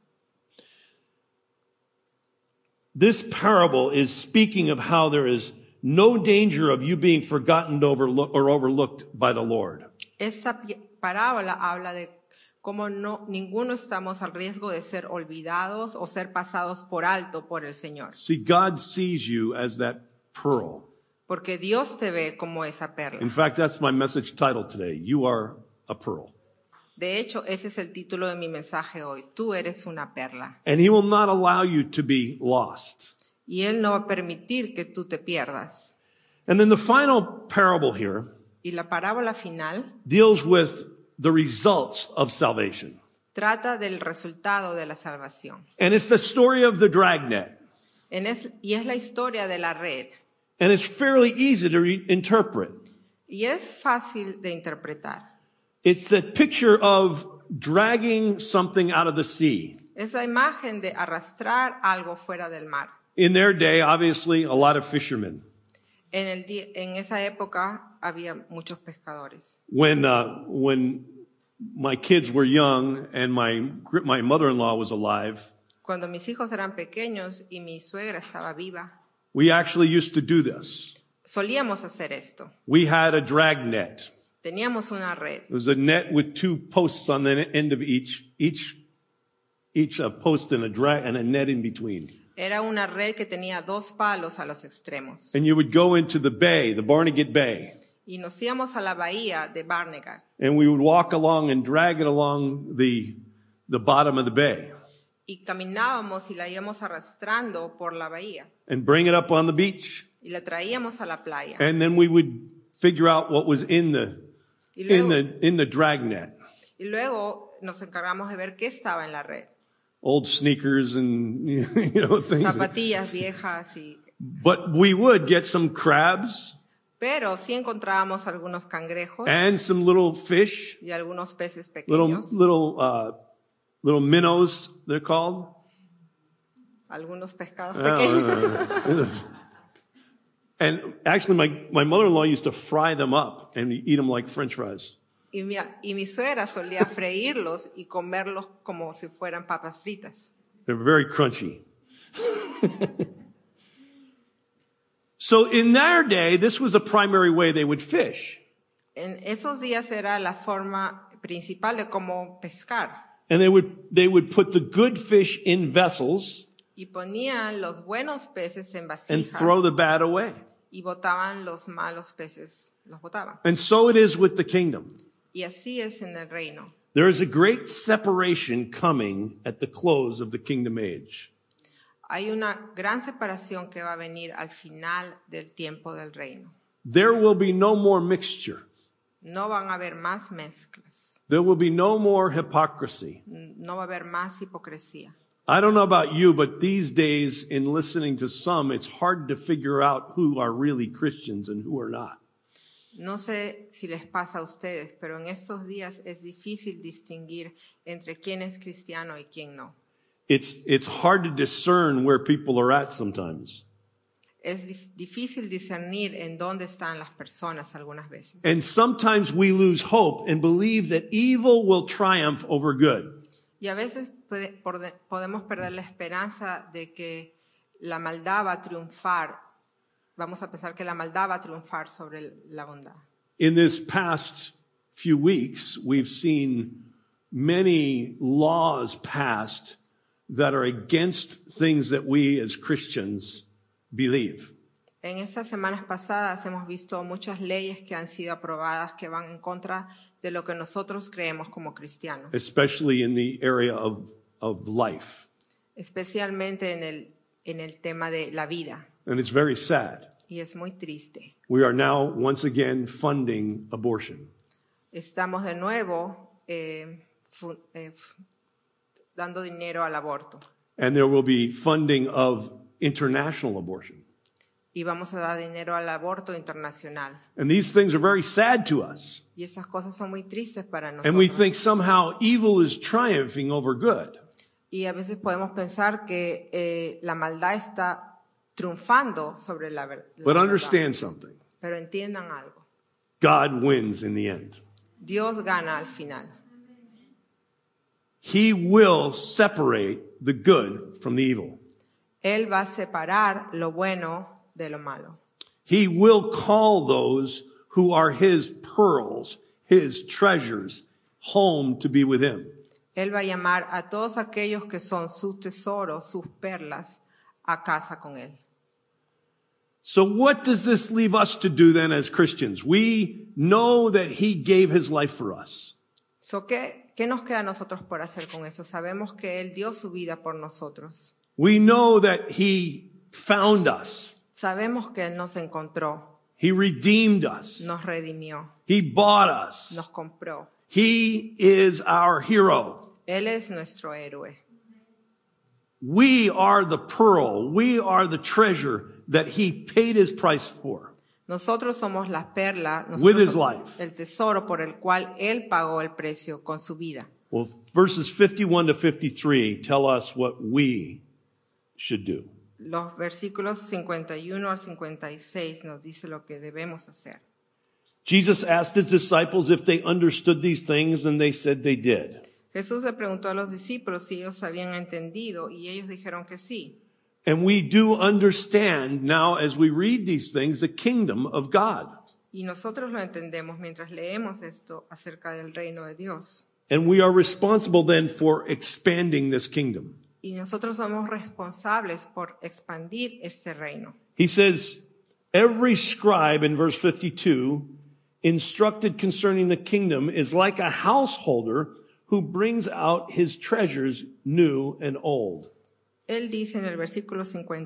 This parable is speaking of how there is no danger of you being forgotten or overlooked by the Lord. Esa parábola habla de cómo ninguno estamos al riesgo de ser olvidados o ser pasados por alto por el Señor. See, God sees you as that pearl. Porque Dios te ve como esa perla. In fact, that's my message title today. You are a pearl. De hecho, ese es el título de mi mensaje hoy. Tú eres una perla. And he will not allow you to be lost. Y Él no va a permitir que tú te pierdas. And then the final parable here Y la parábola final deals with the results of salvation. trata del resultado de la salvación. And it's the story of the dragnet. Y es la historia de la red. And it's fairly easy to interpret. Y es fácil de interpretar. It's the picture of dragging something out of the sea. Es la imagen de arrastrar algo fuera del mar. In their day, obviously, a lot of fishermen. En esa época había muchos pescadores. When my kids were young and my mother-in-law was alive, Cuando mis hijos eran pequeños y mi suegra estaba viva, we actually used to do this. solíamos hacer esto. We had a drag net. Teníamos una red. It was a net with two posts on the end of each post and a net in between. Era una red que tenía dos palos a los extremos. And you would go into the bay, the Barnegat Bay. Y nos íbamos a la bahía de Barnegat. And we would walk along and drag it along the bottom of the bay. Y caminábamos y la íbamos arrastrando por la bahía. And bring it up on the beach. Y la traíamos a la playa. And then we would figure out what was in the drag net. Y luego nos encargamos de ver qué estaba en la red. Old sneakers and things. Zapatillas viejas y... But we would get some crabs. Pero sí encontrábamos algunos cangrejos. And some little fish. Y algunos peces pequeños. Little minnows, they're called. Algunos pescados pequeños. And actually, my mother-in-law used to fry them up and eat them like French fries. Y mi suegra solía freírlos y comerlos como si fueran papas fritas. They're very crunchy. So in their day, this was the primary way they would fish. En esos días era la forma principal de cómo pescar. And they would put the good fish in vessels. Y ponían los buenos peces en vasijas. And throw the bad away. Y botaban los malos peces, los botaban. And so it is with the kingdom. Y así es en el reino. There is a great separation coming at the close of the kingdom age. Hay una gran separación que va a venir al final del tiempo del reino. There will be no more mixture. No van a haber más mezclas. There will be no more hypocrisy. No va a haber más hipocresía. I don't know about you, but these days, in listening to some, it's hard to figure out who are really Christians and who are not. No sé si les pasa a ustedes, pero en estos días es difícil distinguir entre quién es cristiano y quién no. It's hard to discern where people are at sometimes. Es difícil discernir en dónde están las personas algunas veces. And sometimes we lose hope and believe that evil will triumph over good. Y a veces podemos perder la esperanza de que la maldad va a triunfar. Vamos a pensar que la maldad va a triunfar sobre la bondad. In this past few weeks, we've seen many laws passed that are against things that we as Christians believe. En estas semanas pasadas hemos visto muchas leyes que han sido aprobadas que van en contra de lo que nosotros creemos como cristianos. Especially in the area of life. Especialmente en el tema de la vida. And it's very sad. Y es muy triste. We are now once again funding abortion. Estamos de nuevo dando dinero al aborto. And there will be funding of international abortion. Y vamos a dar dinero al aborto internacional. And these things are very sad to us. Y esas cosas son muy tristes para nosotros. And we think somehow evil is triumphing over good. Y a veces podemos pensar que la maldad está triunfando sobre la But verdad. understand something. Pero entiendan algo. God wins in the end. Dios gana al final. He will separate the good from the evil. Él va a separar lo bueno de lo malo. He will call those who are his pearls, his treasures, home to be with him. Él va a llamar a todos aquellos que son sus tesoros, sus perlas, a casa con él. So what does this leave us to do then as Christians? We know that he gave his life for us. So, ¿qué nos queda a nosotros por hacer con eso? Sabemos que él dio su vida por nosotros. We know that he found us. Sabemos que él nos encontró, He redeemed us. nos redimió, He bought us. nos compró. He is our hero. Él es nuestro héroe. We are the pearl. We are the treasure that he paid his price for. Nosotros somos la perla, With his nosotros somos life. el tesoro por el cual él pagó el precio con su vida. Well, verses 51 to 53 tell us what we should do. Los versículos 51 al 56 nos dice lo que debemos hacer. Jesus asked his disciples if they understood these things, and they said they did. Jesús le preguntó a los discípulos si ellos habían entendido y ellos dijeron que sí. And we do understand now as we read these things the kingdom of God. Y nosotros lo entendemos mientras leemos esto acerca del reino de Dios. And we are responsible then for expanding this kingdom. Y nosotros somos responsables por expandir este reino. He says, every scribe in verse 52 instructed concerning the kingdom is like a householder who brings out his treasures new and old. Él dice en el versículo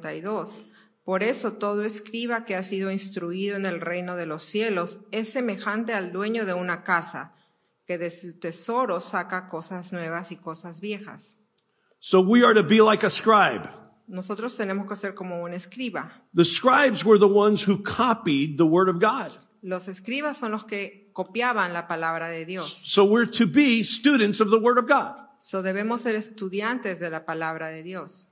52, por eso todo escriba que ha sido instruido en el reino de los cielos es semejante al dueño de una casa, que de su tesoro saca cosas nuevas y cosas viejas. So we are to be like a scribe. Nosotros tenemos que ser como un escriba. The scribes were the ones who copied the word of God. Los escribas son los que copiaban la palabra de Dios. So we're to be students of the word of God. So debemos ser estudiantes de la palabra de Dios.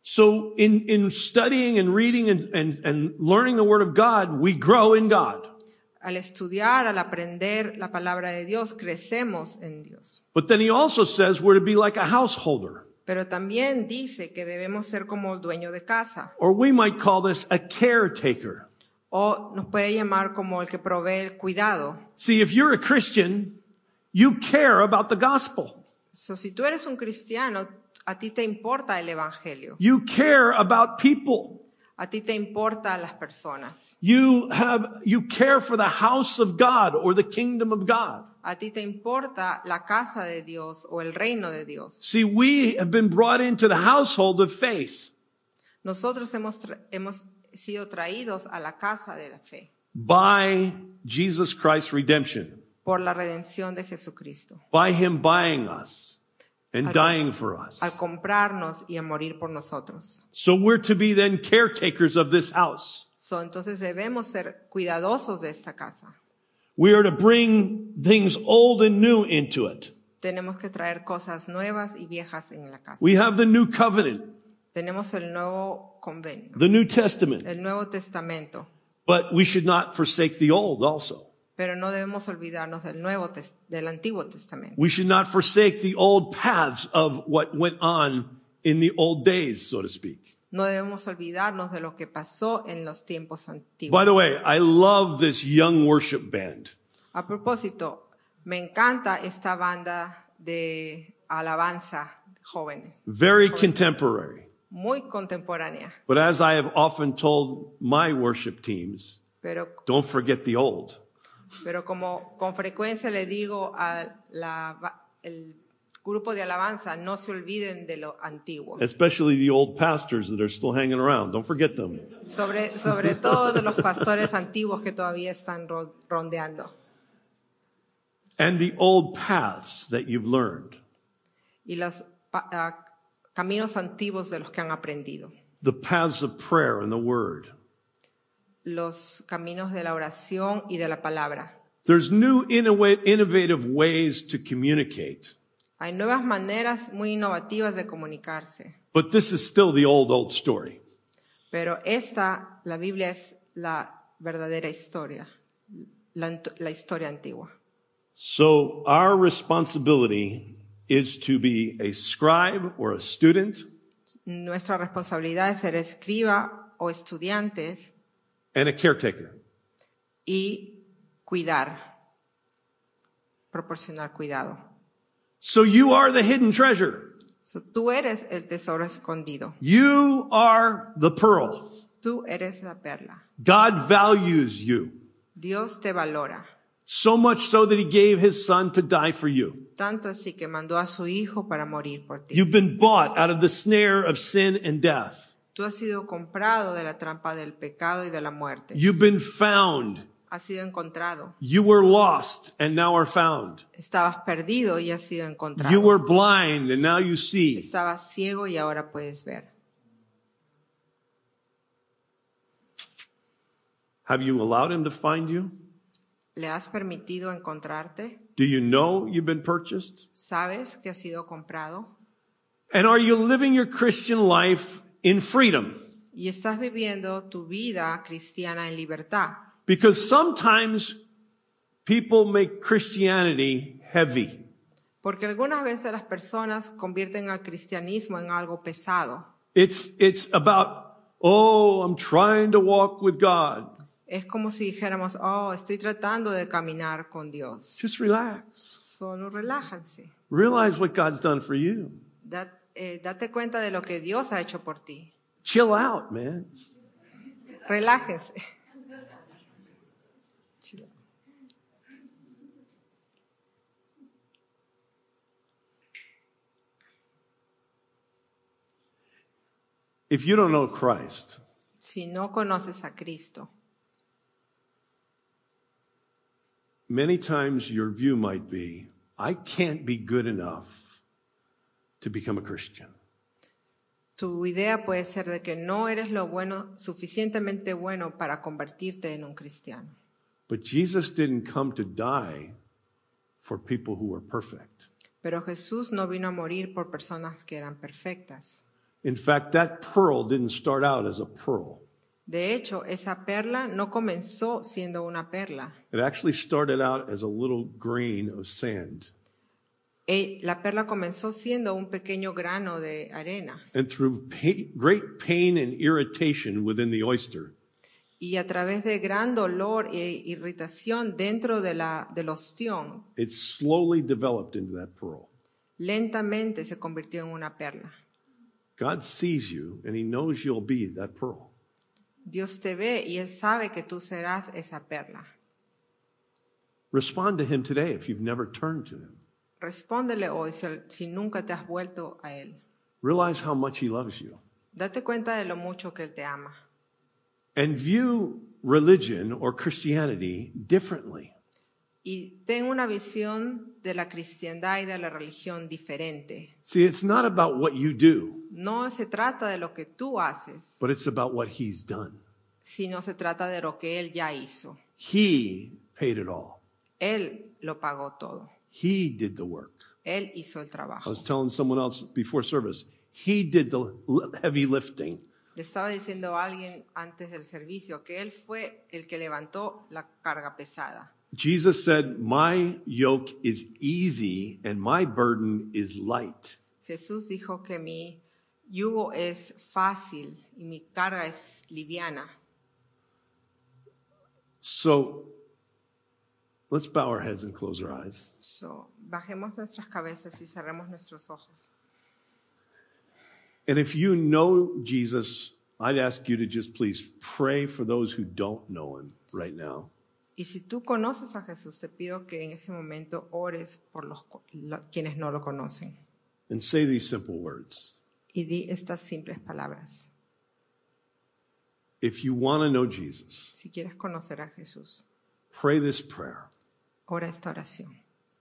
So in studying and reading and learning the word of God, we grow in God. Al estudiar, al aprender la palabra de Dios, crecemos en Dios. But then he also says we're to be like a householder. Pero también dice que debemos ser como el dueño de casa. Or we might call this a caretaker. O nos puede llamar como el que provee el cuidado. See, if you're a Christian, you care about the gospel. So, si tú eres un cristiano, a ti te importa el evangelio. You care about people. A ti te importa las personas. You care for the house of God or the kingdom of God. A ti te importa la casa de Dios o el reino de Dios. See, we have been brought into the household of faith Nosotros hemos sido traídos a la casa de la fe by Jesus Christ's redemption, por la redención de Jesucristo. by him buying us and dying for us. Al comprarnos y a morir por nosotros. So we're to be then caretakers of this house. So, entonces debemos ser cuidadosos de esta casa. We are to bring things old and new into it. Tenemos que traer cosas nuevas y viejas en la casa. We have the new covenant, Tenemos el nuevo convenio, the New Testament, el Nuevo Testamento, but we should not forsake the old also. pero no debemos olvidarnos del Antiguo Testamento. We should not forsake the old paths of what went on in the old days, so to speak. No debemos olvidarnos de lo que pasó en los tiempos antiguos. By the way, I love this young worship band. A propósito, me encanta esta banda de alabanza joven, Very contemporary. muy contemporánea, But as I have often told my worship teams, pero don't forget the old. como con frecuencia le digo al grupo de alabanza, no se olviden de lo antiguo. Especially the old pastors that are still hanging around. Don't forget them. Sobre todo de los pastores antiguos que todavía están rondeando. And the old paths that you've learned. Y los caminos antiguos de los que han aprendido. The paths of prayer and the word. Los caminos de la oración y de la palabra. There's new innovative ways to communicate. Hay nuevas maneras muy innovativas de comunicarse. But this is still the old story. Pero la Biblia es la verdadera historia, la historia antigua. So our responsibility is to be a scribe or a student. Nuestra responsabilidad es ser escriba o estudiantes And a caretaker. y proporcionar cuidado. So you are the hidden treasure. So, tú eres el tesoro escondido. You are the pearl. Tú eres la perla. God values you. Dios te valora. So much so that he gave his son to die for you. Tanto así que mandó a su hijo para morir por ti. You've been bought out of the snare of sin and death. Tú has sido comprado de la trampa del pecado y de la muerte. You've been found. Has sido encontrado. You were lost and now are found. Estabas perdido y has sido encontrado. You were blind and now you see. Estabas ciego y ahora puedes ver. Have you allowed him to find you? ¿Le has permitido encontrarte? Do you know you've been purchased? ¿Sabes que has sido comprado? And are you living your Christian life in freedom? Y estás viviendo tu vida cristiana en libertad. Because sometimes people make Christianity heavy. Porque algunas veces las personas convierten al cristianismo en algo pesado. It's about, oh, I'm trying to walk with God. Es como si dijéramos, estoy tratando de caminar con Dios. Just relax. Solo relájense. Realize what God's done for you. Date cuenta de lo que Dios ha hecho por ti. Chill out, man. Relájense. If you don't know Christ, si no conoces a Cristo, many times your view might be, I can't be good enough to become a Christian. Tu idea puede ser de que no eres suficientemente bueno para convertirte en un cristiano. But Jesus didn't come to die for people who were perfect. Pero Jesús no vino a morir por personas que eran perfectas. In fact, that pearl didn't start out as a pearl. De hecho, esa perla no comenzó siendo una perla. It actually started out as a little grain of sand. La perla comenzó siendo un pequeño grano de arena. And through great pain and irritation within the oyster, y a través de gran dolor e irritación dentro del ostión, it slowly developed into that pearl. Lentamente se convirtió en una perla. God sees you and he knows you'll be that pearl. Dios te ve y él sabe que tú serás esa perla. Respond to him today if you've never turned to him. Respóndele hoy si nunca te has vuelto a él. Realize how much he loves you. Date cuenta de lo mucho que él te ama. And view religion or Christianity differently. Y ten una visión de la cristiandad y de la religión diferente. See, it's not about what you do, No se trata de lo que tú haces, but it's about what he's done. sino se trata de lo que él ya hizo. He paid it all. Él lo pagó todo. He did the work. Él hizo el I trabajo. was telling someone else before service, he did the heavy lifting. Le estaba diciendo a alguien antes del servicio que él fue el que levantó la carga pesada. Jesus said, my yoke is easy and my burden is light. Jesús dijo que mi yugo es fácil y mi carga es liviana. So let's bow our heads and close our eyes. Bajemos nuestras cabezas y cerremos nuestros ojos. And if you know Jesus, I'd ask you to just please pray for those who don't know him right now. Y si tú conoces a Jesús, te pido que en ese momento ores por quienes no lo conocen. And say these simple words. Y di estas simples palabras. If you want to know Jesus, Si quieres conocer a Jesús, pray this prayer. ora esta oración.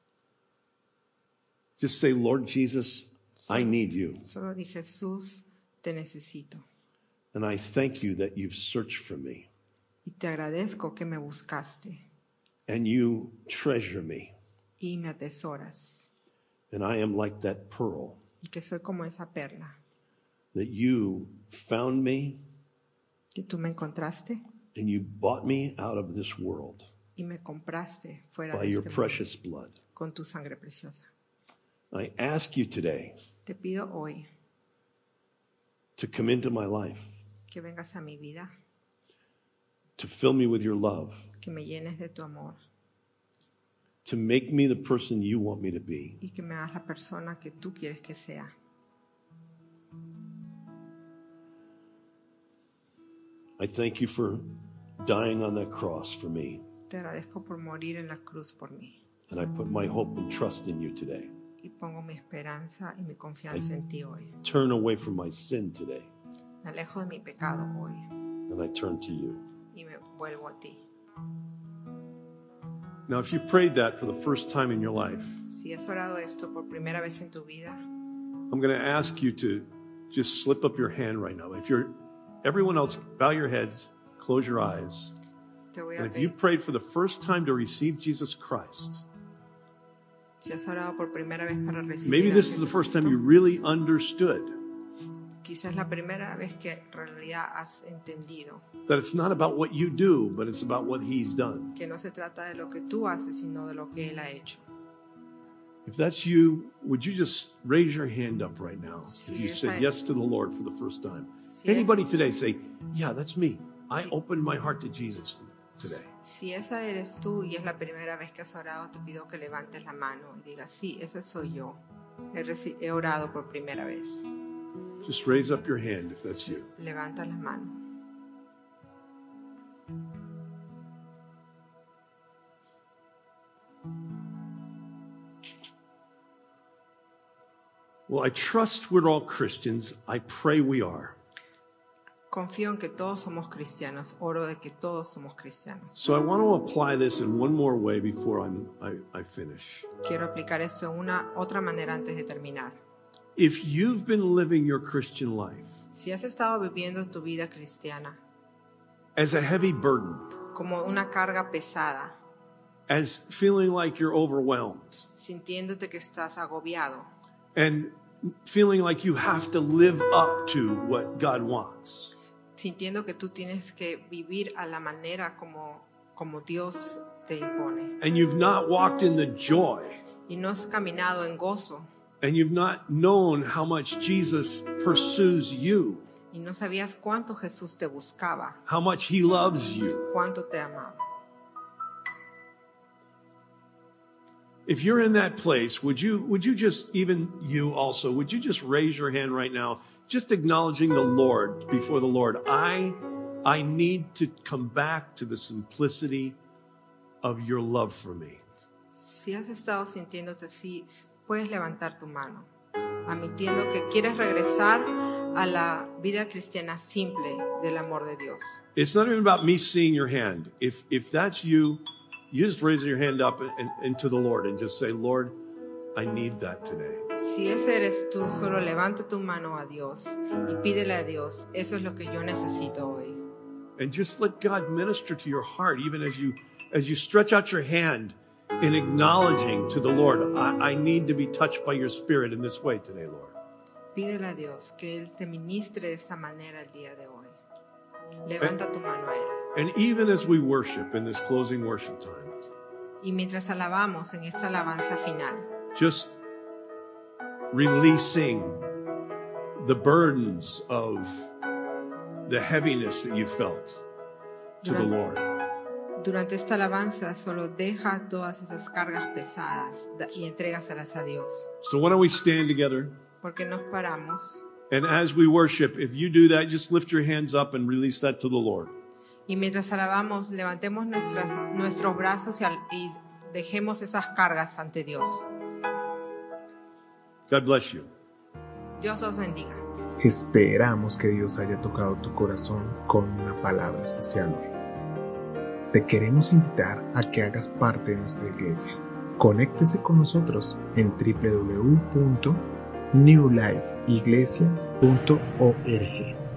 Just say, Lord Jesus, I need you. Solo di, Jesús, te necesito. And I thank you that you've searched for me. Y te agradezco que me buscaste And you treasure me. y me atesoras. And I am like that pearl, y que soy como esa perla, that you found me que tú me encontraste and you bought me out of this world y me compraste fuera by de your este mundo precious blood. con tu sangre preciosa. I ask you today Te pido hoy to come into my life, que vengas a mi vida, to fill me with your love, que me llenes de tu amor to make me the person you want me to be. y que me hagas la persona que tú quieres que sea. I thank you for dying on that cross for me. Te agradezco por morir en la cruz por mí And I put my hope and trust in you today. y pongo mi esperanza y mi confianza en ti hoy. Turn away from my sin today, Me alejo de mi pecado hoy and I turn to you. y me vuelvo a ti. Now, if you prayed that for the first time in your life, Si has orado esto por primera vez en tu vida, I'm going to ask you to just slip up your hand right now. If you're, everyone else, bow your heads, close your eyes. te voy a And if you pedir, prayed for the first time to receive Jesus Christ, si has orado por primera vez para recibir maybe a this is the first time Jesucristo, you really understood quizás la primera vez que en realidad has entendido that it's not about what you do, but it's about what He's done. que no se trata de lo que tú haces, sino de lo que Él ha hecho. If that's you, would you just raise your hand up right now if you Yes, said yes to the Lord for the first time? Si Anybody es- today say, yeah, that's me. I opened my heart to Jesus today. Si esa eres tú y es la primera vez que has orado, te pido que levantes la mano y digas, sí, ese soy yo. He orado por primera vez. Just raise up your hand if that's you. Levanta la mano. Well, I trust we're all Christians. I pray we are. Confío en que todos somos cristianos. Oro de que todos somos cristianos. So I want to apply this in one more way before I finish. Quiero aplicar esto en una otra manera antes de terminar. If you've been living your Christian life Si has estado viviendo tu vida cristiana as a heavy burden, como una carga pesada, as feeling like you're overwhelmed, sintiéndote que estás agobiado, and feeling like you have to live up to what God wants, sintiendo que tú tienes que vivir a la manera como Dios te impone, and you've not walked in the joy, y no has caminado en gozo, and you've not known how much Jesus pursues you, y no sabías cuánto Jesús te buscaba, how much He loves you. cuánto te amaba. If you're in that place, would you just, even you also, would you just raise your hand right now, just acknowledging the Lord before the Lord? I need to come back to the simplicity of your love for me. Si has estado sintiéndote así, puedes levantar tu mano, admitiendo que quieres regresar a la vida cristiana simple del amor de Dios. It's not even about me seeing your hand. If that's you, you just raise your hand up and to the Lord and just say, Lord, I need that today. Si ese eres tú, solo levanta tu mano a Dios y pídele a Dios, eso es lo que yo necesito hoy. And just let God minister to your heart, even as you stretch out your hand in acknowledging to the Lord, I need to be touched by your Spirit in this way today, Lord. Pídele a Dios que Él te ministre de esta manera el día de hoy. Levanta tu mano a Él. And even as we worship in this closing worship time, Y mientras alabamos en esta alabanza final, just releasing the burdens of the heaviness that you felt to the Lord. durante esta alabanza solo deja todas esas cargas pesadas y entrégaselas a Dios. So why don't we stand together? Porque nos paramos And as we worship, if you do that, just lift your hands up and release that to the Lord. y mientras alabamos, levantemos nuestros brazos y dejemos esas cargas ante Dios. God bless you. Dios los bendiga. Esperamos que Dios haya tocado tu corazón con una palabra especial hoy. Te queremos invitar a que hagas parte de nuestra iglesia. Conéctese con nosotros en www.newlifeiglesia.org.